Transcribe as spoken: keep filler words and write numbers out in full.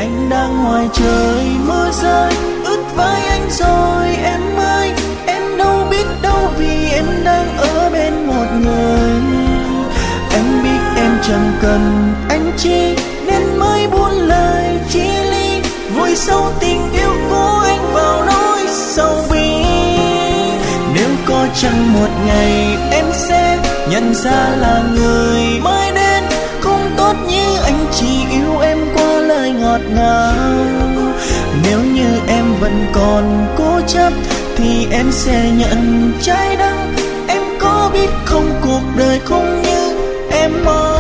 anh đang ngoài trời mưa rơi ướt vai anh rồi em ơi. Em đâu biết đâu vì em đang ở bên một người. Anh biết em chẳng cần anh chi nên mới buông lời chia ly, vùi sâu tình yêu của anh vào nỗi sầu bi. Nếu có chăng một ngày em sẽ nhận ra là người mới đến không tốt như anh chỉ yêu em qua lời ngọt ngào. Nếu như em vẫn còn cố chấp thì em sẽ nhận trái đắng. Em có biết không cuộc đời không như em mong.